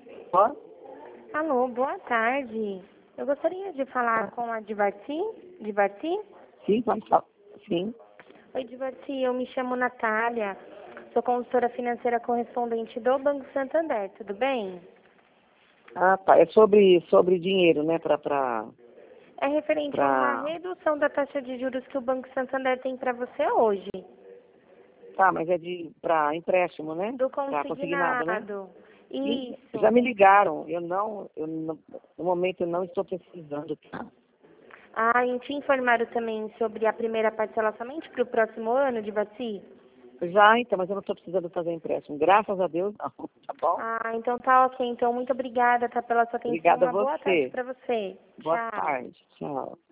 Ó, Alô, boa tarde. Eu gostaria de falar com a Divarti. Divarti? sim, vamos falar. Sim. Oi, Divarti, eu me chamo Natália. Sou consultora financeira correspondente do Banco Santander, tudo bem? Ah, tá. É sobre dinheiro, né? É referente a uma redução da taxa de juros que o Banco Santander tem para você hoje, Tá, mas é para empréstimo, né? do Para consignado, né? consignado. Sim, Isso. já me ligaram. No momento eu não estou precisando, tá? Ah, e te informaram também sobre a primeira parcela somente para o próximo ano, Divarti? Já, então, mas eu não estou precisando fazer empréstimo. Graças a Deus, não. Tá bom? Ah, então tá ok. Então, muito obrigada, tá, pela sua atenção. Obrigada a Uma boa tarde você. para você. Boa Tchau. tarde. Tchau.